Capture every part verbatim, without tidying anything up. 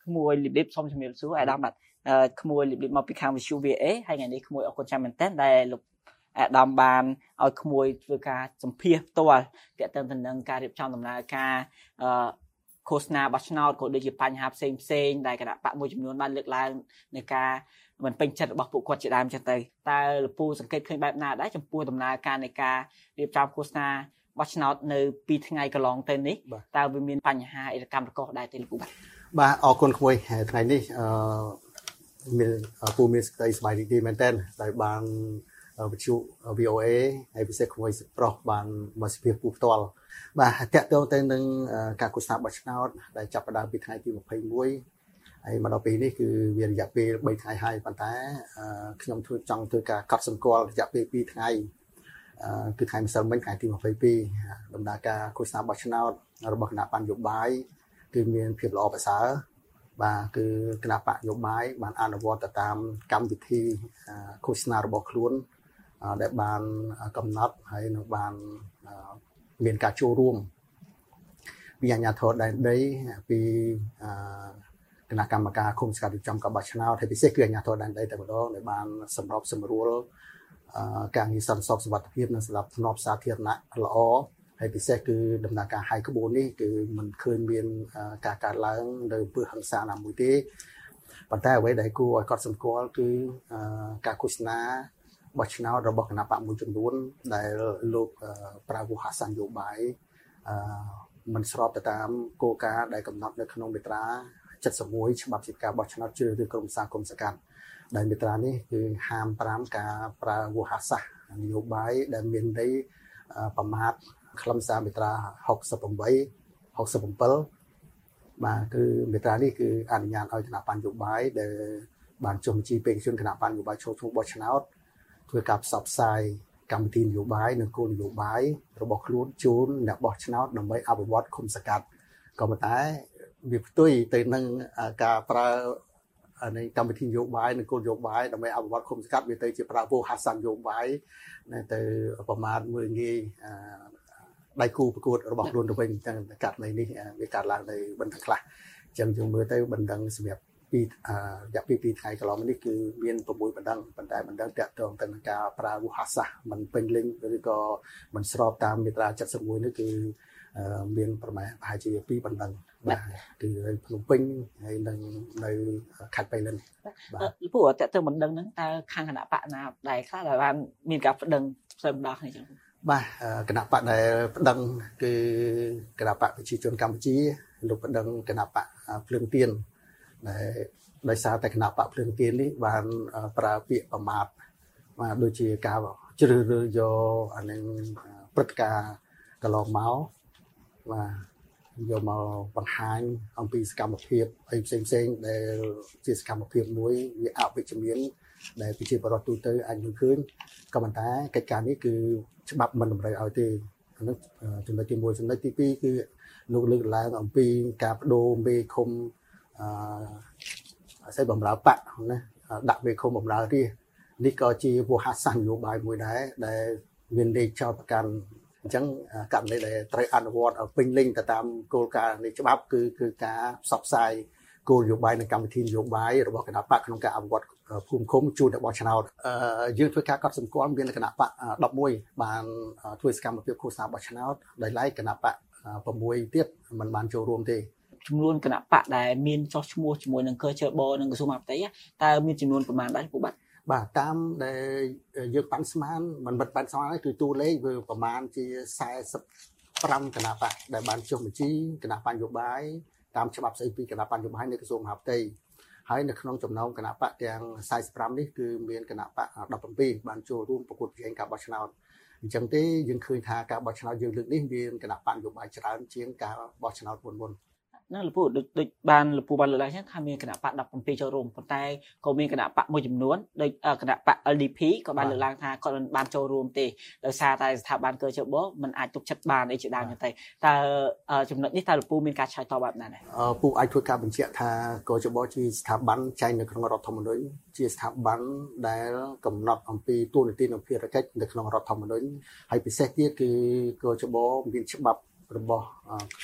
ក្មួយលៀបលៀបសុំជំរាបសួរអាដាមបាទក្មួយលៀបលៀបមកពីខាងវិទ្យុ วี เอ ហើយថ្ងៃនេះក្មួយអរគុណចាំមែនតើដែលលោកអាដាមបានឲ្យក្មួយធ្វើការសម្ភាសផ្ទាល់ទាក់ទងទៅនឹងការរៀបចំដំណើរការអឺឃោសនាបោះឆ្នោតក៏ដូចជាបញ្ហាផ្សេងផ្សេងដែលគណៈបកមួយចំនួនបានលើកឡើងในការមិនពេញចិត្តរបស់ពួកគាត់ជាដើមចឹងទៅតើលពូសង្កេតឃើញបែបណាដែរចំពោះដំណើរការនៃការរៀបចំឃោសនាបោះឆ្នោតនៅពីរថ្ងៃកន្លងទៅនេះតើវាមានបញ្ហាអីកម្មរកដែរទេលោកពូបាទបាទអរគុណក្មួយថ្ងៃនេះអឺមានពូមានសេចក្តីសប្បាយរីករាយមែនទែនដែលបានវិទ្យុ วี โอ เอ ហើយពិសេសក្មួយប្រុសបានមកសភាពូផ្ទាល់បាទតាក់ទងទៅនឹងការឃោសនាបោះឆ្នោតដែលចាប់ផ្ដើមពីថ្ងៃទីยี่สิบเอ็ดហើយមកដល់ពេលនេះគឺវារយៈពេល3ថ្ងៃហើយប៉ុន្តែខ្ញុំធ្វើចង់ធ្វើការកត់សម្គាល់រយៈពេល2ថ្ងៃគឺថ្ងៃម្សិលមិញថ្ងៃទីยี่สิบเอ็ดដំណើរការឃោសនាបោះឆ្នោតរបស់គណៈបញ្ញយោបាយគឺមានភាពល្អប្រសើរបាទគឺគណៈបកនយោបាយបានអនុវត្តទៅតាមកម្មវិធីឃោសនារបស់ខ្លួនដែលបានកំណត់ហើយនៅបានមានការចូលរួមពីអាជ្ញាធរដែនដីពីគណៈកម្មការឃុំសង្កាត់រៀបចំការបោះឆ្នោតហើយពិសេសគឺអាជ្ញាធរដែនដីតែម្ដងដែលបានសម្របសម្រួលការងារសន្តិសុខសុវត្ថិភាពនិងសម្រាប់ធ្នាប់សាធារណៈល្អហើយពិសេសគឺដំណើរការហាយក្បួននេះគឺមិនឃើញមានការកើតឡើងនៅអំពើហិង្សាណាមួយទេប៉ុន្តែអ្វីដែលគួរឲ្យកត់សម្គាល់គឺការឃោសនាបោះឆ្នោតរបស់គណៈបកមួយចំនួនដែលលោកប្រាវុហាសានយោបាយមិនស្របទៅតាមគោលការណ៍ដែលកំណត់នៅក្នុងមាត្រាเจ็ดสิบเอ็ดច្បាប់ជាការបោះឆ្នោតជ្រើសរើសក្រុមប្រឹក្សាគុំសង្កាត់ដែលមាត្រានេះគឺហាមប្រាមការប្រើវោហាសាសនយោបាយដែលមានន័យប្រមាថខ្លឹមសារមាត្រាหกสิบแปด หกสิบเจ็ดបាទគឺមាត្រានេះគឺអនុញ្ញាតឲ្យគណៈបញ្ញយោបាយដែលបានចុះបញ្ជីបេក្ខជនគណៈបញ្ញយោបាយចូលក្នុងបោះឆ្នោតធ្វើការផ្សព្វផ្សាយកម្មវិធីនយោបាយនិងគោលនយោបាយរបស់ខ្លួនជូនអ្នកបោះឆ្នោតដើម្បីអភិវឌ្ឍឃុំសង្កាត់ក៏ប៉ុន្តែវាផ្ទុយទៅនឹងការប្រើនៃកម្មវិធីនយោបាយនិងគោលនយោបាយដើម្បីអភិវឌ្ឍឃុំសង្កាត់វាទៅជាប្រើវោហាសាននយោបាយទៅប្រមាថមើលងាយដៃគូប្រកួតរបស់ខ្លួនទៅវិញអញ្ចឹងករណីនេះវាកើតឡើងនៅបន្ទះខ្លះអញ្ចឹងយើងមើលទៅបណ្ដឹងសម្រាប់ពីរយៈពេលពីរថ្ងៃកន្លងនេះគឺមាន៦បណ្ដឹងប៉ុន្តែបណ្ដឹងតាក់ទងទៅនឹងការប្រើវោហាសាសមិនពេញលេញឬក៏មិនស្របតាមមាត្រាเจ็ดสิบเอ็ดនេះគឺមានប្រមាណប្រហែលជាពីរបណ្ដឹងបាទគឺនៅភ្នំពេញហើយនឹងនៅខេត្តបៃលិនបាទព្រោះតាក់ទងបណ្ដឹងហ្នឹងតើខាងគណៈបកណាដែរខ្លះដែលបានមានការប្តឹងផ្សេងម្ដងនេះចឹងបាទគណៈបកដែលប្តឹងគឺគណៈបកប្រជាជនកម្ពុជាលោកប្តឹងគណៈបកភ្លើងទៀនដែលដោយសារតែគណៈបកភ្លើងទៀននេះបានប្រើពាក្យប្រមាថបាទដូចជាការជ្រើសរើសយកអានឹងព្រឹត្តិការណ៍កន្លងមកបាទយកមកបង្ហាញអំពីសកម្មភាពអីផ្សេងផ្សេងដែលជាសកម្មភាពមួយវាអវិជ្ជមានដែលប្រជាពលរដ្ឋទូទៅអាចមើលឃើញក៏ប៉ុន្តែកិច្ចការនេះគឺច្បាប់មិនតម្រូវឲ្យទេនោះចំណុចទីមួយចំណុចទីពីរគឺលោកលើកឡើងអំពីការបដូរមេឃុំអឺអាស្រ័យបំរើបកណាដាក់មេឃុំបំរើរាជនេះក៏ជាវោហាសាសនយោបាយមួយដែរដែលមានលេខចោតប្រកាន់អញ្ចឹងករណីដែលត្រូវអនុវត្តឲ្យពេញលេញទៅតាមគោលការណ៍នៃច្បាប់គឺគឺការផ្សព្វផ្សាយគោលនយោបាយនិងកម្មវិធីនយោបាយរបស់គណៈបកក្នុងការអភិវឌ្ឍភូមិឃុំជួនតែបោះឆ្នោតយើងធ្វើការកត់សម្គាល់មានគណៈបកដប់មួយបានធ្វើសកម្មភាពឃោសនាបោះឆ្នោតដោយឡែកគណៈបក៦ទៀតមិនបានចូលរួមទេចំនួនគណៈបកដែលមានចោះឈ្មោះជាមួយនឹងកជបនិងក្រសួងមហាផ្ទៃតើមានចំនួនប្រមាណដែរពូបាទបាទតាមដែលយើងប៉ាន់ស្មានមិនបិទប៉ាន់ស្មានគឺតួលេខវាប្រមាណជាสี่สิบห้าគណៈបកដែលបានចុះបញ្ជីគណៈបញ្ញយោបាយតាមច្បាប់ស្អីពីគណៈបញ្ញយោបាយនៃក្រសួងមហាផ្ទៃហើយនៅក្នុងចំណោមគណៈបកទាំងสี่สิบห้าនេះគឺមានគណៈបកដប់bảyបានចូលរួមប្រកួតប្រជែងការបោះឆ្នោតអញ្ចឹងទេយើងឃើញថាការបោះឆ្នោតយើងលើកនេះមានគណៈបកនយោបាយច្រើនជាងការបោះឆ្នោតមុនមុនណាលពូដូចដូចបានលពូបានលើកឡើងថាថាមានគណៈបកដប់bảyចូលរួមប៉ុន្តែក៏មានគណៈបកមួយចំនួនដូចគណៈបក แอล ดี พี ក៏បានលើកឡើងថាគាត់មិនបានចូលរួមទេដោយសារតែស្ថាប័នកជបមិនអាចទុកចិត្តបានអីជាដើមទេតើចំណុចនេះតើលពូមានការឆ្លើយតបបែបណាដែរពូអាចធ្វើការបញ្ជាក់ថាកជបជាស្ថាប័នចែងនៅក្នុងរដ្ឋធម្មនុញ្ញជាស្ថាប័នដែលកំណត់អំពីទូនីតិនិងភារកិច្ចនៅក្នុងរដ្ឋធម្មនុញ្ញហើយពិសេសទៀតគឺកជបមានច្បាប់របស់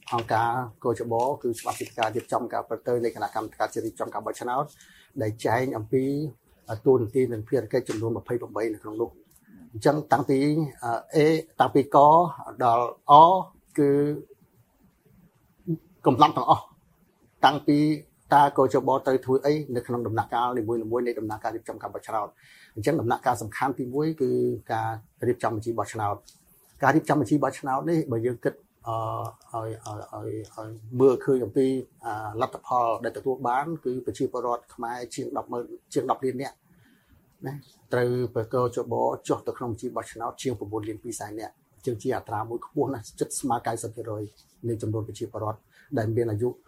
អង្គការកោចបគឺច្បាប់ពីការរៀបចំការប្រតិនៃគណៈកម្មការរៀបចំការបោះឆ្នោតដែលចែងអំពីទូនទីនិងភារកិច្ចចំនួនยี่สิบแปดនៅក្នុងនោះអញ្ចឹងតាំងពី A តាំងពីកដល់ អ គឺកំឡុងទាំងអស់តាំងពីតើកោចបទៅធ្វើអីនៅក្នុងដំណាក់កាលនីមួយៗនៃដំណើរការរៀបចំការបោះឆ្នោតអញ្ចឹងដំណាក់កាលសំខាន់ទីមួយគឺការរៀបចំបញ្ជីបោះឆ្នោតការរៀបចំបញ្ជីបោះឆ្នោតនេះបើយើងគិតអឺឲ្យឲ្យឲ្យមើលឃើញអំពីលទ្ធផលដែលទទួលបានគឺប្រជាពលរដ្ឋខ្មែរជាង 10ម៉ឺន ជាង 10 លាននាក់ណាត្រូវប្រកោចបចុះទៅក្នុងបញ្ជីបោះឆ្នោតជាង 9 លាន 2 សែននាក់ជាងជាអត្រាមួយខ្ពស់ណាស់ជិតស្មើ 90% នៃចំនួនប្រជាពលរដ្ឋដែលមានអាយុ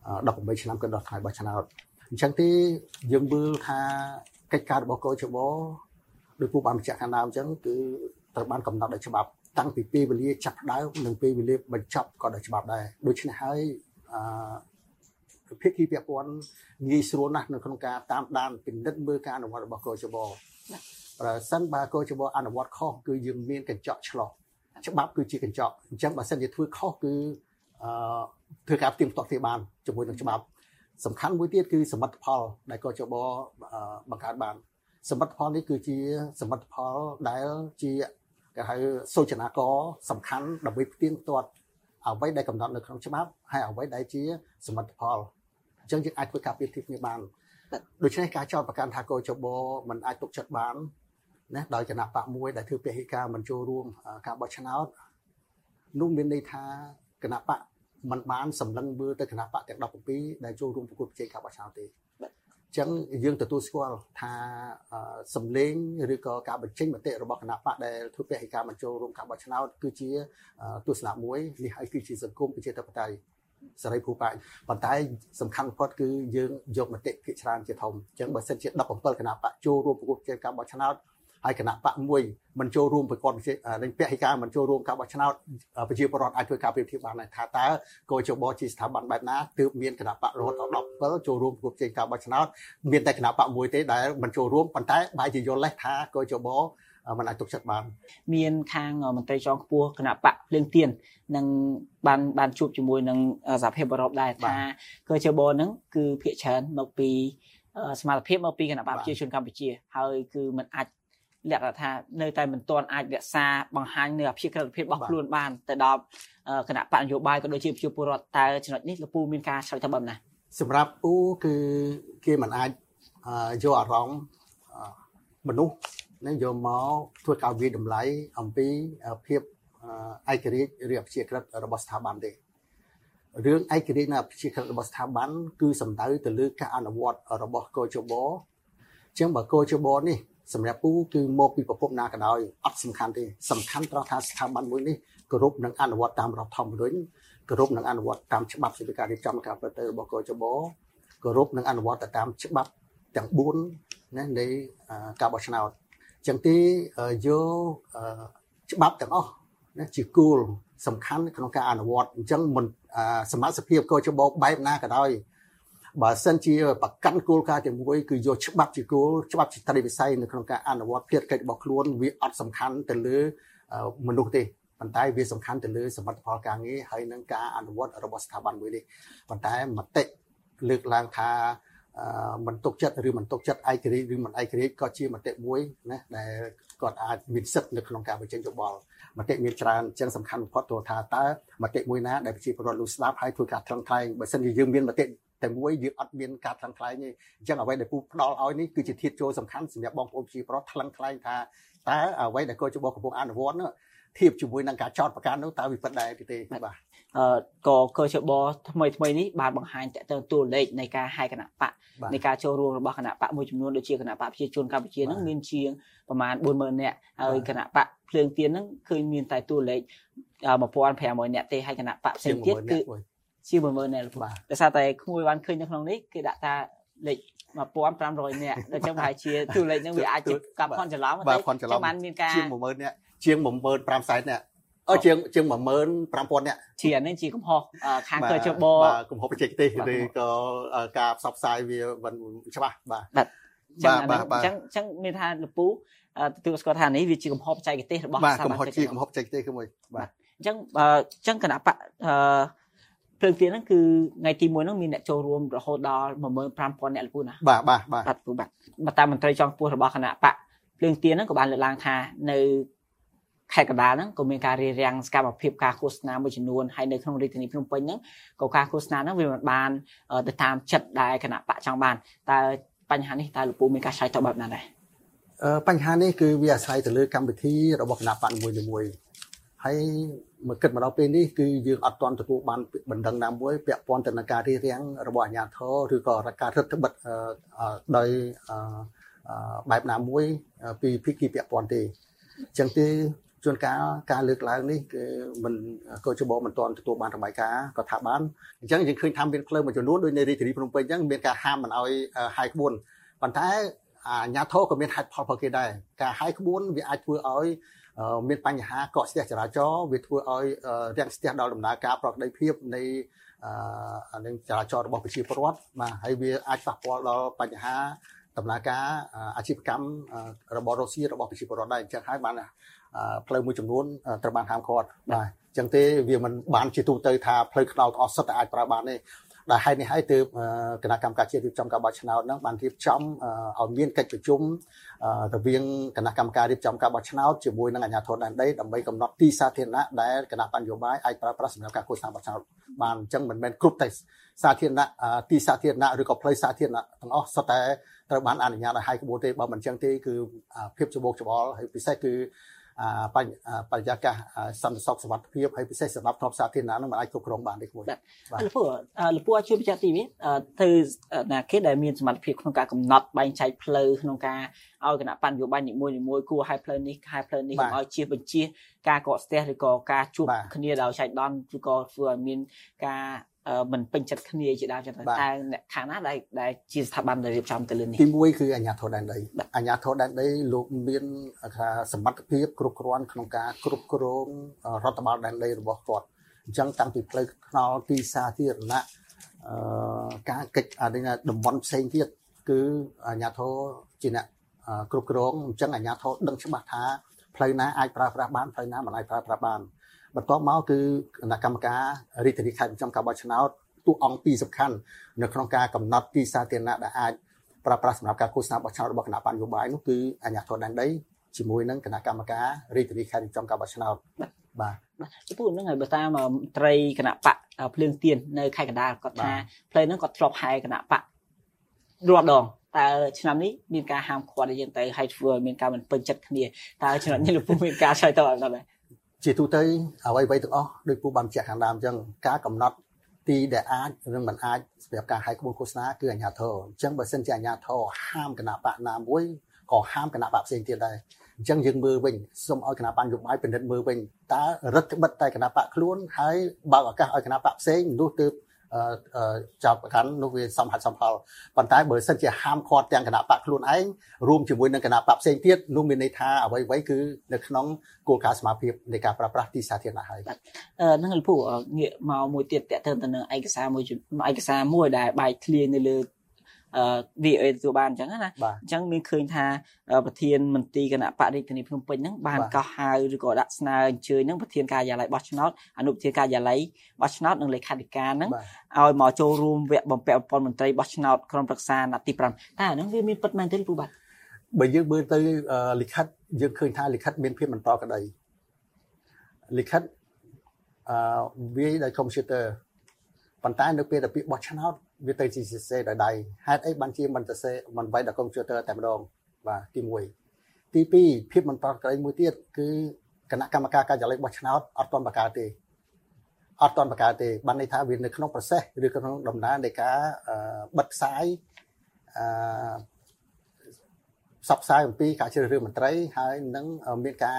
18ឆ្នាំក៏ដល់ថ្ងៃបោះឆ្នោតអញ្ចឹងទេយើងមើលថាកិច្ចការរបស់កោចបដោយពូបានបញ្ជាក់ខាងដើមអញ្ចឹងគឺត្រូវបានកំណត់ដោយច្បាប់តាំងពីពេលវេលាចាប់ផ្ដើមនិងពេលវេលាបញ្ចប់ក៏ដោយច្បាប់ដែរដូច្នេះហើយអឺភាគីពាក់ព័ន្ធងាយស្រួលណាស់នៅក្នុងការតាមដានពិនិត្យមើលការអនុវត្តរបស់កោចបប្រសិនបើកោចបអនុវត្តខុសគឺយើងមានកញ្ចក់ឆ្លោះច្បាប់គឺជាកញ្ចក់អញ្ចឹងបើសិនជាធ្វើខុសគឺអឺធ្វើការផ្ទៀងផ្ទាត់គ្នាបានជាមួយនឹងច្បាប់សំខាន់មួយទៀតគឺសមិទ្ធផលដែលកោចបបង្កើតបានសមិទ្ធផលនេះគឺជាសមិទ្ធផលដែលជាគេហៅសូចនាករសំខាន់ដើម្បីផ្ទៀងផ្ទាត់អ្វីដែលកំណត់នៅក្នុងច្បាប់ហើយអ្វីដែលជាសមិទ្ធផលអញ្ចឹងយើងអាចធ្វើការប្រៀបធៀបគ្នាបានដូច្នេះការចោទប្រកាន់ថាកោចបមិនអាចទុកចិត្តបានណាដោយគណៈបកមួយដែលធ្វើពហិការមិនចូលរួមការបោះឆ្នោតនោះមានន័យថាគណៈបកมันបានសម្លឹងមើលទៅគណៈបកទាំង17ដែលចូលរួមប្រកួតប្រជែងការបោះឆ្នោតទេអញ្ចឹងយើងទទួលស្គាល់ថាសម្លេងឬក៏ការបញ្ចេញមតិរបស់គណៈបកដែលធ្វើពហិការមិនចូលរួមការបោះឆ្នោតគឺជាទស្សនៈមួយនេះហើយគឺជាសង្គមប្រជាធិបតេយ្យសេរីភូប៉ែប៉ុន្តែសំខាន់បំផុតគឺយើងយកមតិភាគច្រើនជាធំអញ្ចឹងបើសិនជា17គណៈបកចូលរួមប្រកួតប្រជែងការបោះឆ្នោតហើយគណៈបកមួយមិនចូលរួមប្រកបនឹងពហិការមិនចូលរួមការបោះឆ្នោតប្រជាពលរដ្ឋអាចធ្វើការប្រៀបធៀបបានថាតើកោចបជាស្ថាប័នបែបណាទើបមានគណៈបករហូតដល់17ចូលរួមប្រកបជាការបោះឆ្នោតមានតែគណៈបកមួយទេដែលមិនចូលរួមប៉ុន្តែបែរជាយល់លេសថាកោចបមិនអាចទុកចិត្តបានមានខាងមន្ត្រីជាន់ខ្ពស់គណៈបកភ្លើងទៀននឹងបានបានជួបជាមួយនឹងសហភាពអឺរ៉ុបដែរថាកោចបហ្នឹងគឺភាគច្រើនមកពីសមាជិកមកពីគណៈបកប្រជាជនកម្ពុជាហើយគឺมันអាចលក្ខណៈថានៅតែមិនទាន់អាចរក្សាបង្ហាញនៅអភិក្រិតភាពរបស់ខ្លួនបានទៅដល់គណៈបកនយោបាយក៏ដូចជាប្រជាពលរដ្ឋតើចំណុចនេះលោកពូមានការឆ្លើយតបណាសម្រាប់ពូគឺគេមិនអាចយកអារម្មណ៍មនុស្សនឹងយកមកធ្វើការវិតម្លៃអំពីភាពឯករាជ្យឬអភិក្រិតរបស់ស្ថាប័នទេរឿងឯករាជ្យនៃអភិក្រិតរបស់ស្ថាប័នគឺសំដៅទៅលើការអនុវត្តរបស់កោចបអញ្ចឹងបើកោចបនេះសម្រាប់ពូគឺមកពីប្រភពណាក៏ដោយអត់សំខាន់ទេសំខាន់ត្រង់ថាស្ថាប័នមួយនេះគោរពនិងអនុវត្តតាមរដ្ឋធម្មនុញ្ញគោរពនិងអនុវត្តតាមច្បាប់នៃការរៀបចំការប្រតិបត្តិរបស់កោចបគោរពនិងអនុវត្តតាមច្បាប់ទាំងbốnណានៃការបោះឆ្នោតអញ្ចឹងទីយកច្បាប់ទាំងអស់ណាជាគោលសំខាន់ក្នុងការអនុវត្តអញ្ចឹងមិនសមាជិកភាពកោចបបែបណាក៏ដោយបើសិនជាប្រកាន់គោលការណ៍ទីមួយគឺយកច្បាប់ជាគោលច្បាប់ជាត្រីវិស័យនៅក្នុងការអនុវត្តភារកិច្ចរបស់ខ្លួនវាអត់សំខាន់ទៅលើមនុស្សទេប៉ុន្តែវាសំខាន់ទៅលើសមិទ្ធផលការងារហើយនឹងការអនុវត្តរបស់ស្ថាប័នមួយនេះប៉ុន្តែមតិលើកឡើងថាមិនទុកចិត្តឬមិនទុកចិត្តឯករាជ្យឬមិនឯករាជ្យក៏ជាមតិមួយណាដែលគាត់អាចមានសិទ្ធិនៅក្នុងការបញ្ចេញយោបល់មតិមានច្រើនអញ្ចឹងសំខាន់បំផុតទៅថាតើមតិមួយណាដែលប្រជាពលរដ្ឋលោកស្ដាប់ហើយធ្វើការថ្លឹងថ្លែងបើសិនជាយើងមានមតិតែមួយយើងអត់មានការថ្លឹងថ្លែងទេអញ្ចឹងអ្វីដែលពូផ្ដល់ឲ្យនេះគឺជាធាតុចូលសំខាន់សម្រាប់បងប្អូនប្រជាពលរដ្ឋថ្លឹងថ្លែងថាតើអ្វីដែលកោចបកំពុងអនុវត្តនោះធៀបជាមួយនឹងការចោទប្រកាន់នោះតើវាពិតដែរទេបាទអឺក៏កោចបថ្មីថ្មីនេះបានបង្ហាញតទៅតួលេខនៃការហាយគណៈបកនៃការចូលរួមរបស់គណៈបកមួយចំនួនដូចជាគណៈបកប្រជាជនកម្ពុជាហ្នឹងមានជាងប្រមាណbốnម៉ឺននាក់ហើយគណៈបកភ្លើងទៀនហ្នឹងឃើញមានតែតួលេខmột nghìn năm trămនាក់ទេហើយគណៈបកផ្សេងទៀតគឺជាmộtម៉ឺននាក់ដោយសារតែក្មួយបានឃើញនៅក្នុងនេះគេដាក់ថាលេខmột nghìn năm trămនាក់ដូច្នេះប្រហែលជាតួលេខហ្នឹងវាអាចជាកាប់ខនច្រឡំទេចឹងបានមានការជាmộtម៉ឺននាក់ជាងmộtម៉ឺនប្រាំសែននាក់អឺជាងជាងmộtម៉ឺនប្រាំពាន់នាក់ជានេះជាកំហុសខាងកោចបបាទកំហុសបច្ចេកទេសឬក៏ការផ្សព្វផ្សាយវាមិនច្បាស់បាទបាទបាទអញ្ចឹងអញ្ចឹងមានថាលពូទទួលស្គាល់ថានេះវាជាកំហុសបច្ចេកទេសរបស់បាទកំហុសជាកំហុសបច្ចេកទេសគឺមួយបាទអញ្ចឹងអញ្ចឹងគណៈបកភ្លើងទៀនហ្នឹងគឺថ្ងៃទីមួយហ្នឹងមានអ្នកចូលរួមរហូតដល់one million five thousandអ្នកលោកពូណាបាទបាទបាទបាទពូបាទបើតាមមន្ត្រីចុងខ្ពស់របស់គណៈបកភ្លើងទៀនហ្នឹងក៏បានលើកឡើងថានៅខេត្តកណ្ដាលហ្នឹងក៏មានការរៀបរៀងសកម្មភាពការឃោសនាមួយចំនួនហើយនៅក្នុងរាជធានីភ្នំពេញហ្នឹងក៏ការឃោសនាហ្នឹងវាមិនបានទៅតាមចិត្តដែលគណៈបកចង់បានតើបញ្ហានេះតើលោកពូមានការឆ្លើយតបបែបណាដែរអឺបញ្ហានេះគឺវាអាស្រ័យទៅលើកម្មវិធីរបស់គណៈបកមួយមួយហើយមកគិតមកដល់ពេលនេះគឺយើងអត់ទាន់ទទួលបានបណ្ដឹងណាមួយពាក់ព័ន្ធទៅនឹងការរៀបរៀងរបស់អាជ្ញាធរឬក៏ការរដ្ឋបិទដោយបែបណាមួយពីភាគីពាក់ព័ន្ធទេអញ្ចឹងទេជួនកាលការលើកឡើងនេះគឺមិនកោជបមិនទាន់ទទួលបានរបាយការណ៍ក៏ថាបានអញ្ចឹងយើងឃើញថាមានផ្លូវមួយចំនួនដូចនៅរាជធានីភ្នំពេញអញ្ចឹងមានការហាមមិនឲ្យហាយក្បួនប៉ុន្តែអាជ្ញាធរក៏មានហេតុផលរបស់គេដែរការហាយក្បួនវាអាចធ្វើឲ្យមានបញ្ហាកកស្ទះចរាចរណ៍វាធ្វើឲ្យរាំងស្ទះដល់ដំណើរការប្រកបដោយភាពនៃនឹងចរាចរណ៍របស់ប្រជាពលរដ្ឋបាទហើយវាអាចប៉ះពាល់ដល់បញ្ហាដំណើរការអាជីវកម្មរបស់រុស្ស៊ីរបស់ប្រជាពលរដ្ឋដែរអញ្ចឹងហើយបានផ្លូវមួយចំនួនត្រូវបានហាមឃាត់បាទអញ្ចឹងទេវាមិនបានជាទូទៅថាផ្លូវថ្នល់ទាំងអស់សុទ្ធតែអាចប្រើបានទេដែលហេតុនេះហើយទើបគណៈកម្មការជាតិរៀបចំការបោះឆ្នោតហ្នឹងបានរៀបចំឲ្យមានកិច្ចប្រជុំរវាងគណៈកម្មការរៀបចំការបោះឆ្នោតជាមួយនឹងអាជ្ញាធរដែនដីដើម្បីកំណត់ទីសាធារណៈដែលគណៈបញ្ញោបាយអាចប្រើប្រាស់សម្រាប់ការឃោសនាបោះឆ្នោតបានអញ្ចឹងមិនមែនគ្រប់តែសាធារណៈទីសាធារណៈឬក៏ផ្លូវសាធារណៈទាំងអស់សុទ្ធតែត្រូវបានអនុញ្ញាតឲ្យហាយក្បួនទេបើមិនអញ្ចឹងទេគឺភាពច្បោកច្បល់ហើយពិសេសគឺបរិយាកាសសន្តិសុខសុវត្ថិភាពហើយពិសេសសម្រាប់ទ្រព្យសាធារណៈនឹងមិនអាចគ្រប់គ្រងបានទេគួរបាទលោកពូលោកពូអាចជួយបញ្ជាក់ទីនេះទៅណាគេដែលមានសមត្ថភាពក្នុងការកំណត់បែងចែកផ្លូវក្នុងការឲ្យគណៈបញ្ញយោបាយនីមួយៗគួរឲ្យផ្លូវនេះហើយផ្លូវនេះឲ្យជាបញ្ជាការកកស្ទះឬក៏ការជួបគ្នាដោយចែកដន្យឬក៏ធ្វើឲ្យមានការមិនពេញចិត្តគ្នាជាដើមចឹងតែអ្នកខាងណាដែលដែលជាស្ថាប័នដែលរៀបចំទៅលើនេះទីមួយគឺអាជ្ញាធរដែនដីអាជ្ញាធរដែនដីលោកមានថាសមត្ថភាពគ្រប់គ្រាន់ក្នុងការគ្រប់គ្រងរដ្ឋបាលដែនដីរបស់គាត់អញ្ចឹងតាំងពីផ្លូវថ្នល់ទីសាធារណៈអឺការកិច្ចអានេះតំបន់ផ្សេងទៀតគឺអាជ្ញាធរជាអ្នកគ្រប់គ្រងអញ្ចឹងអាជ្ញាធរដឹងច្បាស់ថាផ្លូវណាអាចប្រើប្រាស់បានផ្លូវណាមិនអាចប្រើប្រាស់បានបន្ទាប់មកគឺគណៈកម្មការរាជធានីខេត្តរៀបចំការបោះឆ្នោតទូអង្គពីរសំខាន់នៅក្នុងការកំណត់ទីសាធារណៈដែលអាចប្រើប្រាស់សម្រាប់ការឃោសនាបោះឆ្នោតរបស់គណៈបញ្ញយោបាយនោះគឺអាជ្ញាធរដែនដីជាមួយនឹងគណៈកម្មការរាជធានីខេត្តរៀបចំការបោះឆ្នោតបាទចំពោះហ្នឹងហើយបើតាមមន្ត្រីគណៈបកភ្លើងទៀននៅខេត្តកណ្ដាលគាត់ថាផ្លូវហ្នឹងគាត់ធ្លាប់ហែគណៈបករាល់ដងតើឆ្នាំនេះមានការហាមឃាត់ឲ្យយើងទៅឲ្យធ្វើឲ្យមានការមិនពេញចិត្តគ្នាតើឆ្នាំនេះលោកពូមានការឆ្លើយតបអីដែរជាទូទៅអ្វីៗទាំងអស់ដោយពូបានបញ្ជាក់ខាងដើមអញ្ចឹងការកំណត់ទីដែលអាចនិងមិនអាចសម្រាប់ការហាយក្បួនឃោសនាគឺអាជ្ញាធរអញ្ចឹងបើសិនជាអាជ្ញាធរហាមគណៈបកណាមួយក៏ហាមគណៈបកផ្សេងទៀតដែរអញ្ចឹងយើងមើលវិញសូមឲ្យគណៈបញ្ញយោបាយពិនិត្យមើលវិញតើរដ្ឋបិទតែគណៈបកខ្លួនហើយបើកឱកាសឲ្យគណៈបកផ្សេងនោះទើបចាប់ប្រកាន់នោះវាសំហេតុសំផលប៉ុន្តែបើសិនជាហាមឃាត់ទាំងគណៈបកខ្លួនឯងរួមជាមួយនឹងគណៈបកផ្សេងទៀតនោះមានន័យថាអ្វីៗគឺនៅក្នុងគោលការណ៍សមាភិបនៃការប្រើប្រាស់ទីសាធារណៈហើយអឺនឹងលោកពូងាកមកមួយទៀតតើតើទៅនឹងឯកសារមួយឯកសារមួយដែលបែកធ្លាយនៅលើអឺ វី អូ អេ ទទួលបានអញ្ចឹងណាអញ្ចឹងមានឃើញថាប្រធានមន្ត្រីគណៈបរិយាកាសភ្នំពេញហ្នឹងបានកោះហៅឬក៏ដាក់ស្នើអញ្ជើញហ្នឹងប្រធានការិយាល័យបោះឆ្នោតអនុប្រធានការិយាល័យបោះឆ្នោតនិងលេខាធិការហ្នឹងឲ្យមកចូលរួមវគ្គបំពាក់បំពន់មន្ត្រីបោះឆ្នោតក្រុមប្រឹក្សាអាណត្តិទីfiveតែអាហ្នឹងវាមានពិតមែនទេលោកពូបាទបើយើងមើលទៅលិខិតយើងឃើញថាលិខិតមានភាពមិនប្រក្រតីលិខិតអឺវាដោយកុំព្យូទ័រប៉ុន្តែនៅពេលដែលពាក្យបោះឆ្នោតវាទៅជាសរសេរដោយដៃហេតុអីបានជាមិនសរសេរមិនវាយដោយកុំព្យូទ័រតែម្ដងបាទទីoneទីtwoភាពមិនប្រក្រតីមួយទៀតគឺគណៈកម្មការការិយាល័យបោះឆ្នោតអត់ទាន់បង្កើតទេអត់ទាន់បង្កើតទេបានន័យថាវានៅក្នុង process ឬក្នុងដំណើរនៃការបិទផ្សាយអឺផ្សព្វផ្សាយអំពីការជ្រើសរើសមន្ត្រីហើយនឹងមានការ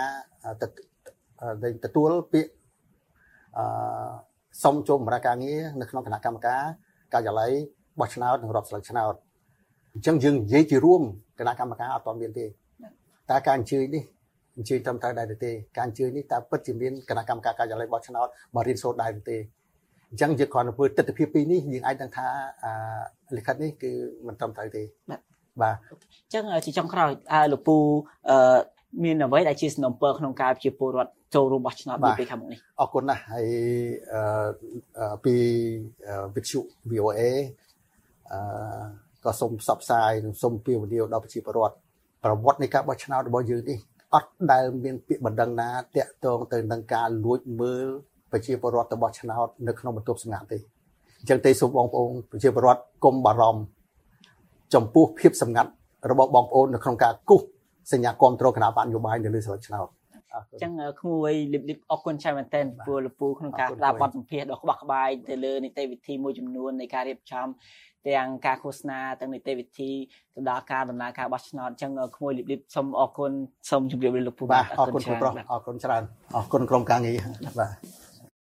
ទទួលពាក្យអឺសុំចូលបម្រើការងារនៅក្នុងគណៈកម្មការការិយាល័យបោះឆ្នោតនិងរាប់ស្លឹកឆ្នោតអញ្ចឹងយើងនិយាយជារួមគណៈកម្មការអត់ទាន់មានទេតែការអញ្ជើញនេះអញ្ជើញត្រឹមត្រូវដែរទេការអញ្ជើញនេះតើពិតជាមានគណៈកម្មការការិយាល័យបោះឆ្នោតមករៀនសូត្រដែរទេអញ្ចឹងយើងគ្រាន់តែធ្វើទស្សនវិជ្ជាពីរនេះយើងអាចដឹងថាលិខិតនេះគឺមិនត្រឹមត្រូវទេបាទអញ្ចឹងជាចុងក្រោយលោកពូអឺមានអ្វីដែលជាសំណពើក្នុងការជាពលរដ្ឋចូលរួមបោះឆ្នោតពីខាងមុខនេះអរគុណណាស់ហើយអឺពីវិទ្យុ វី អូ เอ អឺក៏សូមផ្សព្វផ្សាយនិងសូមពៀវនាវដល់ប្រជាពលរដ្ឋប្រវត្តិនៃការបោះឆ្នោតរបស់យើងនេះអត់ដែលមានពាក្យបណ្ដឹងណាតាក់ទងទៅនឹងការលួចមើលប្រជាពលរដ្ឋរបស់ឆ្នោតនៅក្នុងបន្ទប់សម្ងាត់ទេអញ្ចឹងទេសូមបងប្អូនប្រជាពលរដ្ឋកុំបារម្ភចំពោះភាពសម្ងាត់របស់បងប្អូននៅក្នុងការគូសសញ្ញាគាំទ្រគណៈបកនយោបាយនៅលើស្លឹកឆ្នោតអញ្ចឹងក្មួយលីបលីបអរគុណច្រើនមែនទែនពលលពូក្នុងការស្ដាប់បទសម្ភាសន៍ដ៏ក្បោះក្បាយទៅលើនីតិវិធីមួយចំនួននៃការរៀបចំទាំងការឃោសនាទាំងនីតិវិធីទៅដល់ការដំណើរការបោះឆ្នោតអញ្ចឹងក្មួយលីបលីបសូមអរគុណសូមជម្រាបលាលោកពូបាទអរគុណគ្រូប្រុសអរគុណច្រើនអរគុណក្រុមការងារបាទ